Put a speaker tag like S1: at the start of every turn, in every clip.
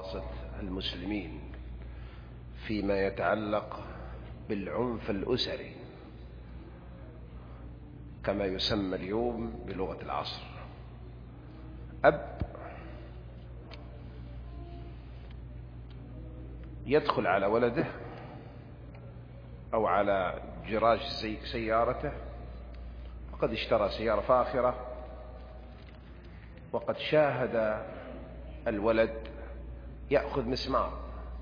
S1: مقاصد المسلمين فيما يتعلق بالعنف الأسري كما يسمى اليوم بلغة العصر. أب يدخل على ولده أو على جراج سيارته، وقد اشترى سيارة فاخرة، وقد شاهد الولد يأخذ مسمار،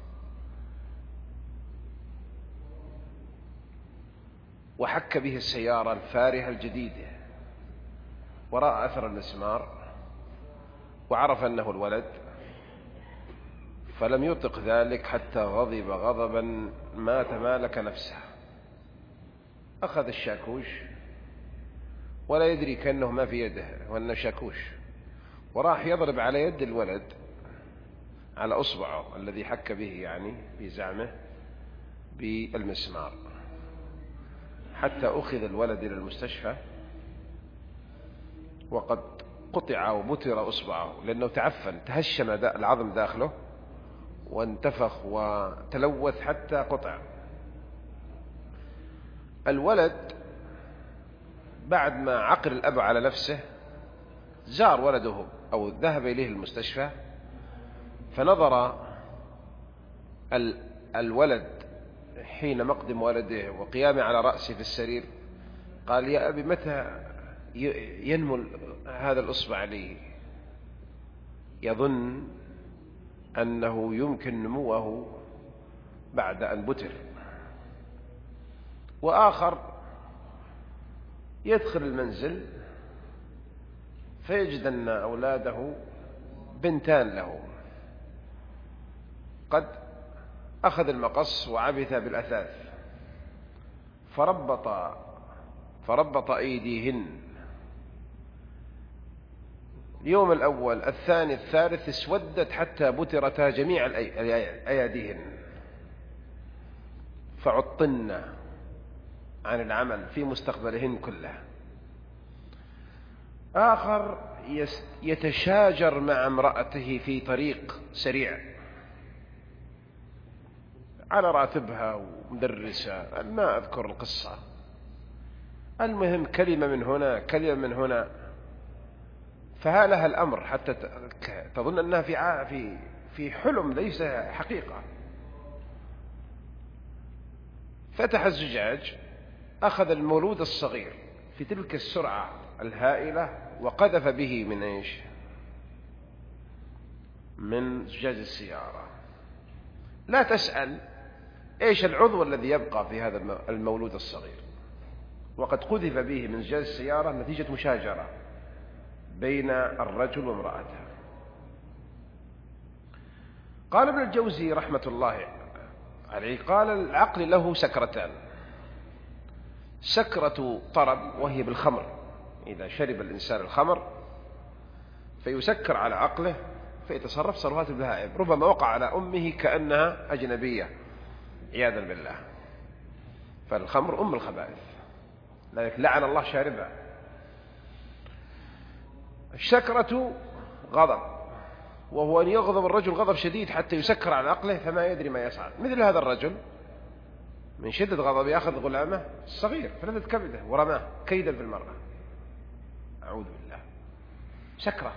S1: وحك به السيارة الفارهة الجديدة، ورأى أثر المسمار وعرف أنه الولد، فلم يطق ذلك حتى غضب غضبا ما تمالك نفسه. أخذ الشاكوش ولا يدري كأنه ما في يده وأنه شاكوش، وراح يضرب على يد الولد، على أصبعه الذي حك به يعني بزعمه بالمسمار، حتى أخذ الولد إلى المستشفى، وقد قطع وبتر أصبعه لأنه تعفن، تهشم العظم داخله وانتفخ وتلوث حتى قطع. الولد بعد ما عقل الأب على نفسه زار ولده أو ذهب إليه المستشفى، فنظر الولد حين مقدم والده وقيامه على رأسه في السرير، قال: يا أبي متى ينمو هذا الأصبع لي؟ يظن أنه يمكن نموه بعد أن بتر. وآخر يدخل المنزل فيجد أن أولاده بنتان له، قد أخذ المقص وعبث بالأثاث فربط أيديهن. اليوم الأول الثاني الثالث اسودت حتى بترتا جميع أياديهن، فعطلن عن العمل في مستقبلهن كله. آخر يتشاجر مع امرأته في طريق سريع على راتبها ومدرسة، ما أذكر القصة، المهم كلمة من هنا كلمة من هنا، فهالها الأمر حتى تظن أنها في حلم ليس حقيقة. فتح الزجاج، أخذ المولود الصغير في تلك السرعة الهائلة وقذف به من إيش؟ من زجاج السيارة. لا تسأل إيش العضو الذي يبقى في هذا المولود الصغير، وقد قذف به من زجاج السيارة نتيجة مشاجرة بين الرجل وامرأته. قال ابن الجوزي رحمة الله عليه، قال: العقل له سكرتان: سكرة طرب وهي بالخمر، إذا شرب الإنسان الخمر فيسكر على عقله فيتصرف تصرفات البهائم، ربما وقع على أمه كأنها أجنبية عياذا بالله، فالخمر أم الخبائث، لذلك لعن الله شاربها. السكرة غضب، وهو أن يغضب الرجل غضب شديد حتى يسكر على عقله فما يدري ما يصعد. مثل هذا الرجل من شدة غضب يأخذ غلامه الصغير فلذت كبده ورماه كيدا في المرأة، أعوذ بالله، سكرة.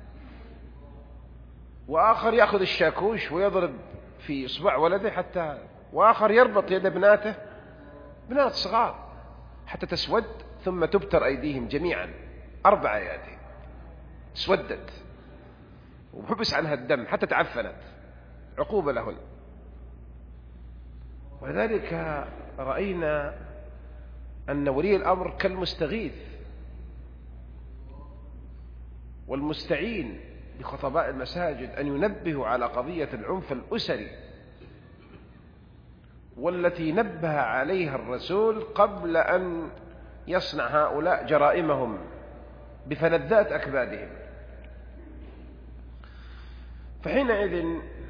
S1: وآخر يأخذ الشاكوش ويضرب في إصبع ولده وآخر يربط يد بناته، بنات صغار، حتى تسود ثم تبتر أيديهم جميعا، 4 أيادي اسودت وحبس عنها الدم حتى تعفنت، عقوبة لهن. ولذلك رأينا أن ولي الأمر كالمستغيث والمستعين بخطباء المساجد أن ينبهوا على قضية العنف الأسري، والتي نبه عليها الرسول قبل أن يصنع هؤلاء جرائمهم بفلذات أكبادهم. فحينئذ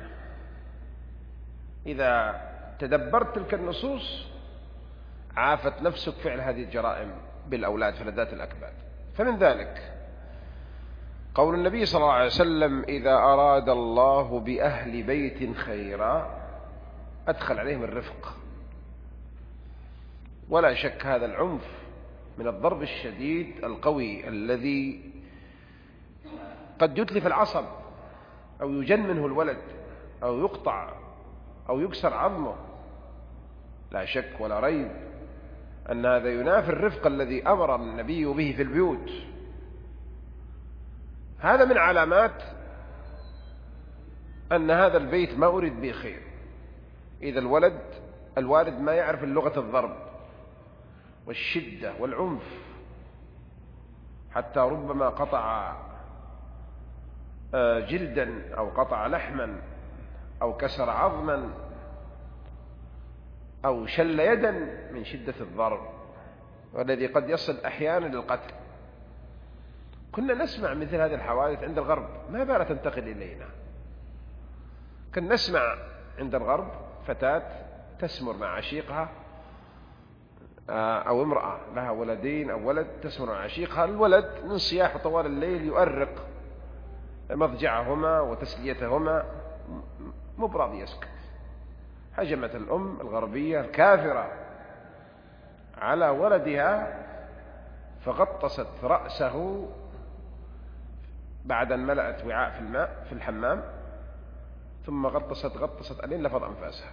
S1: إذا تدبرت تلك النصوص عافت نفسك فعل هذه الجرائم بالأولاد فلذات الأكباد. فمن ذلك قول النبي صلى الله عليه وسلم: إذا أراد الله بأهل بيت خيرا أدخل عليهم الرفق. ولا شك هذا العنف من الضرب الشديد القوي الذي قد يتلف العصب أو يجن منه الولد أو يقطع أو يكسر عظمه. لا شك ولا ريب أن هذا ينافي الرفق الذي أمر النبي به في البيوت. هذا من علامات أن هذا البيت ما أريد به خير. إذا الوالد ما يعرف اللغة الضرب والشدة والعنف، حتى ربما قطع جلدا أو قطع لحما أو كسر عظما أو شل يدا من شدة الضرب، والذي قد يصل أحيانا للقتل. كنا نسمع مثل هذه الحوادث عند الغرب، ما بال تنتقل إلينا. كنا نسمع عند الغرب فتاة تسمر مع عشيقها، أو امرأة لها ولدين أو ولد تسمر مع عشيقها. الولد من صياح طوال الليل يؤرق مضجعهما وتسليتهما، مو براضي يسكت. هجمت الأم الغربية الكافرة على ولدها فغطست رأسه بعد أن ملأت وعاء في الماء في الحمام، ثم غطست ألين لفظ أنفاسها.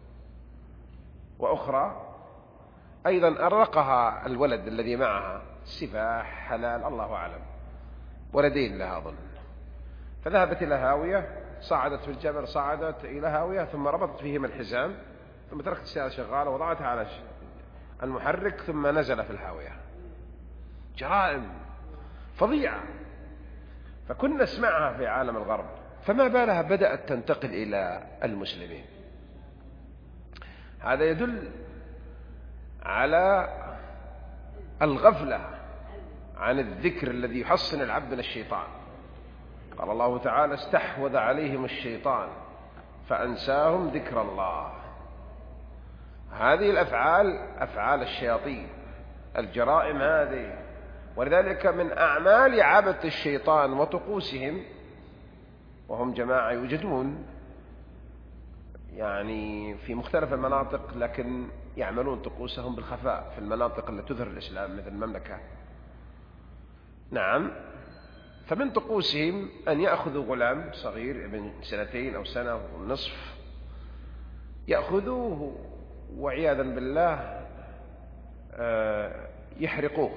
S1: وأخرى أيضا أرقها الولد الذي معها، سفاح حلال الله أعلم، ولدين لها أظن. فذهبت إلى هاوية، صعدت في الجبل، صعدت إلى هاوية، ثم ربطت فيهما الحزام، ثم تركت السيارة شغالة وضعتها على المحرك، ثم نزل في الهاوية. جرائم فظيعة. فكنا نسمعها في عالم الغرب، فما بالها بدأت تنتقل إلى المسلمين. هذا يدل على الغفلة عن الذكر الذي يحصن العبد من الشيطان. قال الله تعالى: استحوذ عليهم الشيطان فأنساهم ذكر الله. هذه الأفعال أفعال الشياطين، الجرائم هذه. ولذلك من أعمال عبدة الشيطان وطقوسهم، وهم جماعة يوجدون يعني في مختلف المناطق، لكن يعملون طقوسهم بالخفاء في المناطق التي تظهر الإسلام مثل المملكة. نعم. فمن طقوسهم أن يأخذوا غلام صغير ابن 2 أو 1.5 سنة، يأخذوه وعياذا بالله يحرقوه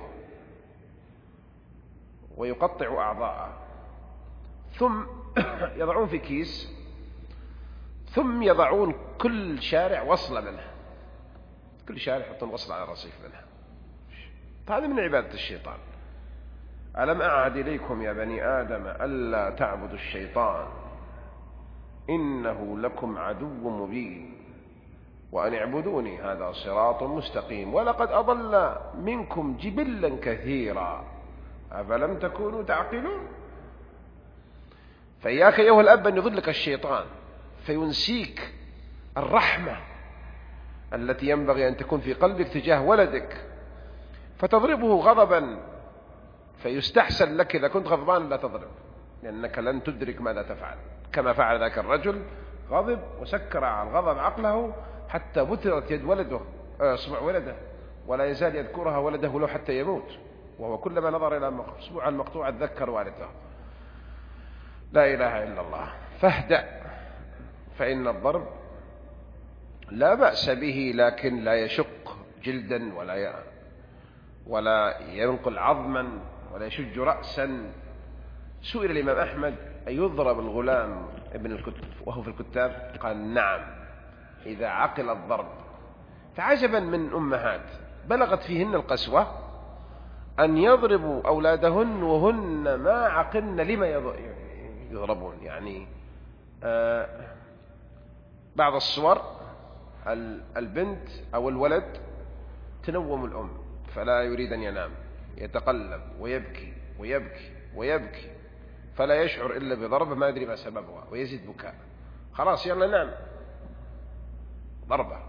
S1: ويقطعوا أعضاءه، ثم يضعون في كيس، ثم يضعون كل شارع وصلة منه، كل شارع يحطون وصلة على الرصيف منها. هذا من عبادة الشيطان. ألم أعهد إليكم يا بني آدم ألا تعبدوا الشيطان إنه لكم عدو مبين وأن اعبدوني هذا صراط مستقيم ولقد أضل منكم جبلا كثيرا أفلم تكونوا تعقلون. فإياك أيها الأب أن يضلك الشيطان فينسيك الرحمة التي ينبغي أن تكون في قلبك تجاه ولدك، فتضربه غضبا، فيستحسن لك إذا كنت غضبان لا تضرب، لأنك لن تدرك ماذا تفعل، كما فعل ذاك الرجل، غضب وسكر على الغضب عقله حتى بترت يد ولده اصبع ولده، ولا يزال يذكرها ولده لو حتى يموت، وهو كلما نظر إلى اصبع المقطوع ذكر والده. لا إله إلا الله. فاهدأ، فإن الضرب لا بأس به، لكن لا يشق جلدا ولا ينقل عظما ولا يشج رأسا. سئل الإمام أحمد: أيضرب الغلام ابن الكتب وهو في الكتاب؟ قال: نعم إذا عقل الضرب. فعجبا من أمهات بلغت فيهن القسوة أن يضربوا أولادهن وهن ما عقلن لما يضربون. يعني بعض الصور البنت أو الولد تنوم الأم فلا يريد أن ينام، يتقلب ويبكي ويبكي ويبكي، فلا يشعر إلا بضربة ما يدري ما سببها، ويزيد بكاء. خلاص يلا نام، ضربة.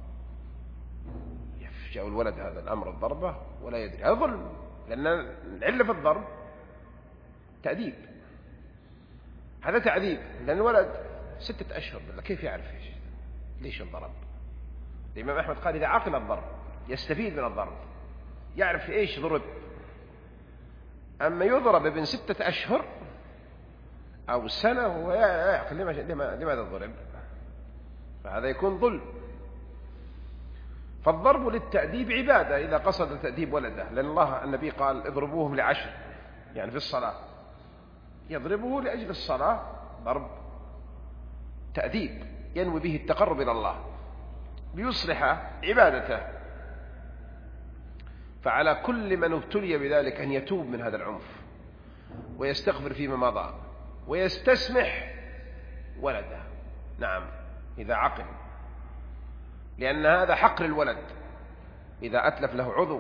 S1: يفجأ الولد هذا الأمر الضربة ولا يدري. هذا ظلم، لأن العلة في الضرب تأديب، هذا تعذيب، لأن الولد 6 أشهر كيف يعرف ليش الضرب؟ الإمام أحمد قال إذا عقل الضرب يستفيد من الضرب، يعرف إيش ضرب. أما يضرب ابن 6 أشهر أو سنة وهو يعقل لماذا ضرب؟ فهذا يكون ظلم. فالضرب للتأديب عبادة إذا قصد تأديب ولده، لأن الله النبي قال اضربوهم ل10، يعني في الصلاة يضربه لأجل الصلاة ضرب تأديب ينوي به التقرب إلى الله ليصلح عبادته. فعلى كل من ابتلي بذلك أن يتوب من هذا العنف ويستغفر فيما مضى ويستسمح ولده، نعم إذا عقل، لأن هذا حق للولد. إذا أتلف له عضو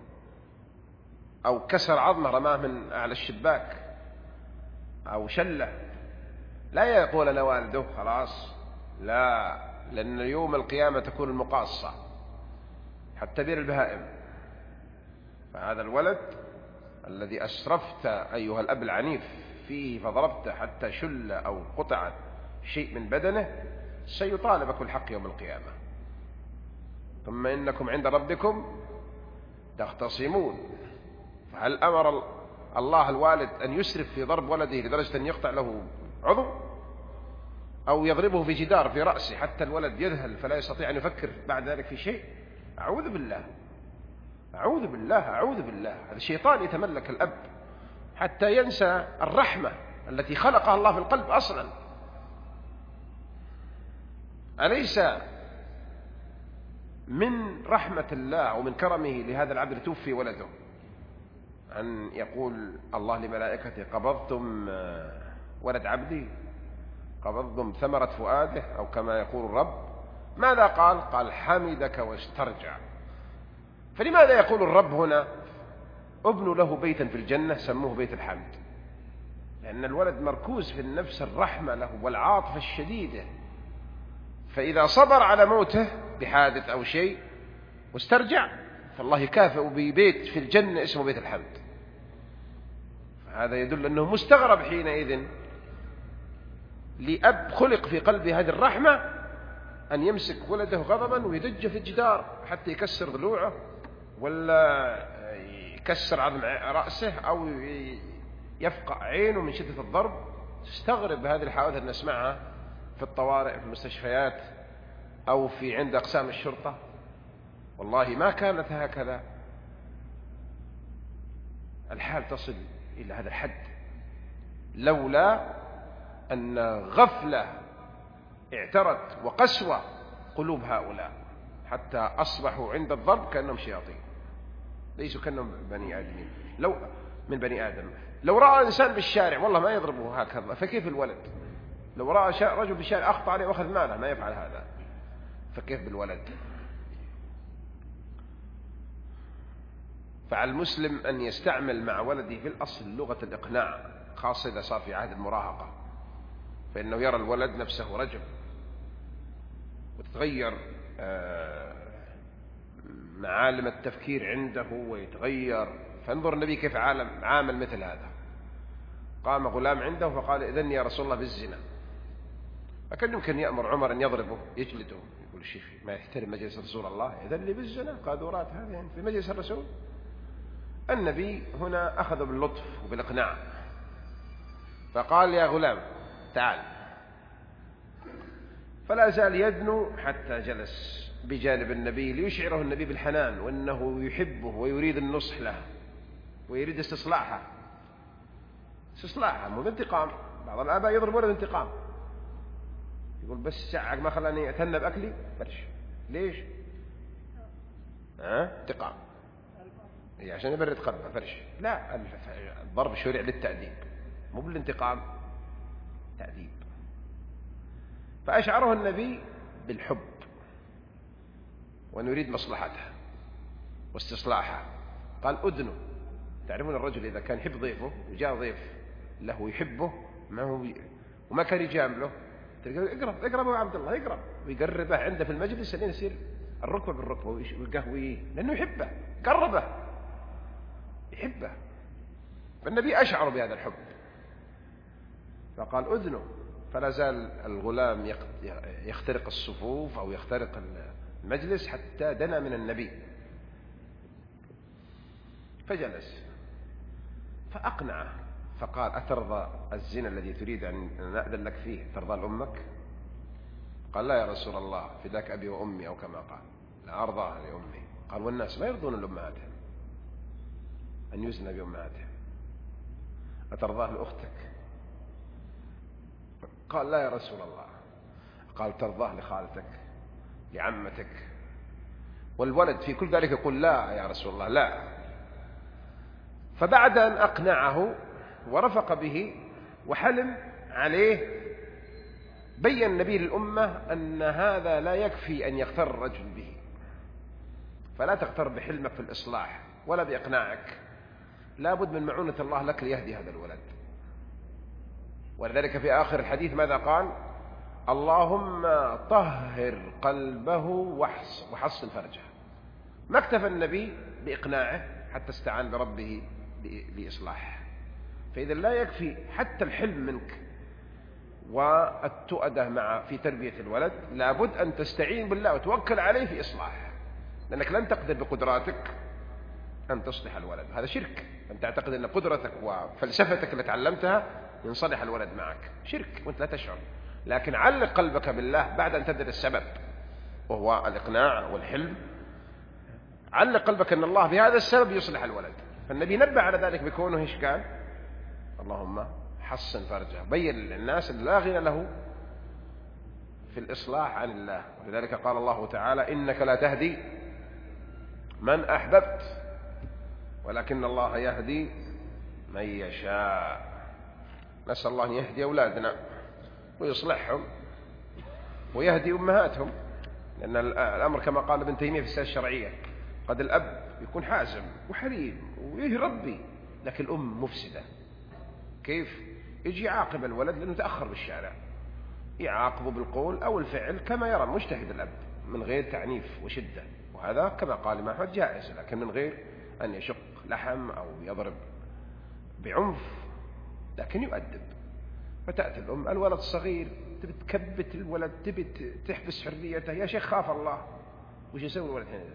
S1: أو كسر عظمه رماه من أعلى الشباك أو شله، لا يقول أنا والده خلاص، لا، لأن يوم القيامة تكون المقاصة حتى بين البهائم. فهذا الولد الذي أسرفت أيها الأب العنيف فيه فضربته حتى شل أو قطع شيء من بدنه سيطالبك الحق يوم القيامة. ثم إنكم عند ربكم تختصمون. فهل أمر الله الوالد أن يسرف في ضرب ولده لدرجة أن يقطع له عضو أو يضربه في جدار في رأسه حتى الولد يذهل فلا يستطيع أن يفكر بعد ذلك في شيء؟ أعوذ بالله، أعوذ بالله، أعوذ بالله. هذا الشيطان يتملك الأب حتى ينسى الرحمة التي خلقها الله في القلب أصلا. أليس من رحمة الله ومن كرمه لهذا العبد توفي ولده أن يقول الله لملائكته قبضتم ولد عبدي، قبضتم ثمرة فؤاده، أو كما يقول الرب. ماذا قال؟ قال حمدك واسترجع. فلماذا يقول الرب هنا ابنوا له بيتا في الجنة سموه بيت الحمد؟ لأن الولد مركوز في النفس الرحمة له والعاطفة الشديدة، فإذا صبر على موته بحادث أو شيء واسترجع فالله يكافئ ببيت في الجنة اسمه بيت الحمد. فهذا يدل أنه مستغرب حينئذ لأب خلق في قلبه هذه الرحمة أن يمسك ولده غضبا ويدج في الجدار حتى يكسر ضلوعه ولا يكسر عظم رأسه أو يفقع عينه من شدة الضرب. تستغرب هذه الحوادث اللي نسمعها في الطوارئ في المستشفيات أو في عند أقسام الشرطة. والله ما كانت هكذا الحال تصل إلى هذا الحد لولا أن غفلة اعترت وقسوة قلوب هؤلاء حتى أصبحوا عند الضرب كأنهم شياطين، ليسوا كأنهم بني آدمين. لو من بني آدم لو رأى إنسان بالشارع والله ما يضربه هكذا، فكيف الولد؟ لو رأى رجل بالشارع أخطأ عليه وأخذ ماله ما يفعل هذا، فكيف بالولد؟ فعلى المسلم أن يستعمل مع ولده في الأصل لغة الإقناع، خاصة إذا صار في عهد المراهقة، فإنه يرى الولد نفسه رجل وتتغير معالم التفكير عنده ويتغير. فانظر النبي كيف عامل مثل هذا. قام غلام عنده فقال إذن يا رسول الله بالزنا، فكان يمكن يأمر عمر أن يضربه يجلده، يقول الشيخ ما يحترم مجلس رسول الله، إذن لي بالزنا، قاذورات هذه يعني في مجلس الرسول. النبي هنا أخذ باللطف وبالإقناع فقال يا غلام تعال، فلا زال يدنو حتى جلس بجانب النبي ليشعره النبي بالحنان وأنه يحبه ويريد النصح له ويريد استصلاحه مو بانتقام. بعض الآباء يضرب ولد انتقام، يقول بس ساعك ما خلاني أتهنى بأكلي برش، ليش؟ انتقام عشان يبرد قلبه فرش. لا، الضرب شرع للتأديب مو بالانتقام، تأديب. فأشعره النبي بالحب ونريد مصلحته واستصلاحه. قال أدنوا. تعرفون الرجل إذا كان يحب ضيفه وجاء ضيف له يحبه وما كان يجامله، اقرب يا عبد الله، اقرب، ويقربه عنده في المجلس لين يصير الركبة بالركبة ويقهويه لأنه يحبه، قربه يحبه. فالنبي أشعر بهذا الحب فقال أذنه، فلا زال الغلام يخترق الصفوف أو يخترق المجلس حتى دنا من النبي، فجلس فأقنعه فقال أترضى الزنا الذي تريد أن نأذن لك فيه ترضى لأمك؟ قال لا يا رسول الله فداك أبي وأمي، أو كما قال لا أرضاها لأمي. قال والناس ما يرضون لأمهاتهم أن يزنى بأمهاتهم، أترضاه لأختك؟ قال لا يا رسول الله. قال ترضاه لخالتك لعمتك؟ والولد في كل ذلك يقول لا يا رسول الله لا. فبعد أن أقنعه ورفق به وحلم عليه، بين النبي للأمة أن هذا لا يكفي أن يغتر الرجل به، فلا تغتر بحلمك في الإصلاح ولا بإقناعك، لا بد من معونة الله لك ليهدي هذا الولد. ولذلك في آخر الحديث ماذا قال؟ اللهم طهر قلبه وحصن فرجه. ما اكتفى النبي بإقناعه حتى استعان بربه لإصلاح. فإذا لا يكفي حتى الحلم منك والتؤدة في تربية الولد، لابد أن تستعين بالله وتوكل عليه في إصلاح، لأنك لن تقدر بقدراتك أن تصلح الولد. هذا شرك، أن تعتقد أن قدرتك وفلسفتك اللي تعلمتها ينصلح الولد معك، شرك وأنت لا تشعر. لكن علق قلبك بالله بعد أن تدرك السبب وهو الإقناع والحلم، علق قلبك أن الله بهذا السبب يصلح الولد. فالنبي نبه على ذلك بكونه إيش قال؟ اللهم حصن فرجه، بين للناس أن لا غنى له في الإصلاح عن الله. ولذلك قال الله تعالى إنك لا تهدي من أحببت ولكن الله يهدي من يشاء. نسأل الله أن يهدي أولادنا ويصلحهم ويهدي أمهاتهم، لأن الأمر كما قال ابن تيمية في السياسة الشرعية، قد الأب يكون حازم وحليم ويربي، لكن الأم مفسدة. كيف؟ يجي يعاقب الولد لأنه تأخر بالشارع، يعاقبه بالقول أو الفعل كما يرى مجتهد الأب من غير تعنيف وشدة، وهذا كما قال الإمام أحمد جائز، لكن من غير أن يشق لحم أو يضرب بعنف، لكن يؤدب. فتأتي الأم الولد الصغير تبي تكبت الولد، تبي تحبس حريته، يا شيخ خاف الله، وش يسوي الولد هنا؟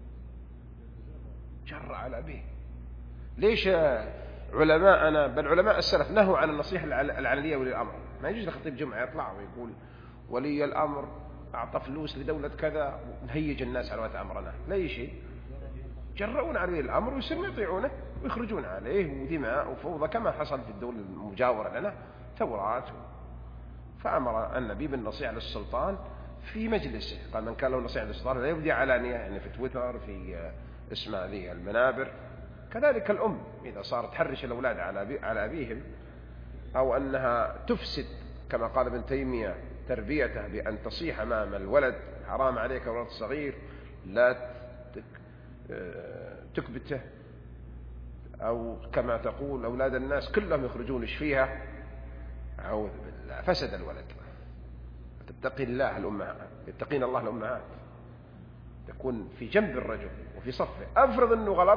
S1: جرأ على أبيه. ليش علماءنا بل علماء السلف نهوا عن النصيحة العلنية ولي الأمر؟ ما يجوز لخطيب جمعة يطلع ويقول ولي الأمر أعطى فلوس لدولة كذا ونهيج الناس على ولاة أمرنا. لا شيء، جرؤون على ولي الأمر ويصيرون يطيعونه ويخرجون عليه، ودماء وفوضى كما حصل في الدول المجاورة لنا ثورات. فأمر النبي بالنصيحة للسلطان في مجلسه، قال من كان له نصيحة للسلطان لا يبدي علانية، يعني في تويتر، في اسمع ذي المنابر. كذلك الأم إذا صارت تحرش الأولاد على أبيهم، أو أنها تفسد كما قال ابن تيمية تربيته بأن تصيح أمام الولد حرام عليك ولد صغير لا تكبته، أو كما تقول أولاد الناس كلهم يخرجون فيها، أعوذ بالله، فسد الولد. تتقي الله الأمهات، يتقين الله الأمهات، تكون في جنب الرجل وفي صفه. أفرض أنه غلط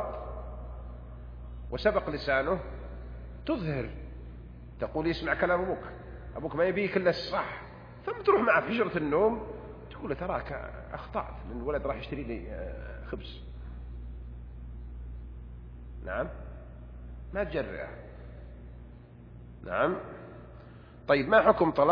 S1: وسبق لسانه، تظهر تقول يسمع كلام أبوك ما يبيك إلا الصح، ثم تروح معه في حجرة النوم تقول تراك أخطأت، لأن الولد راح يشتري لي خبز. نعم، ما تجرئه. نعم. طيب ما حكم طلاق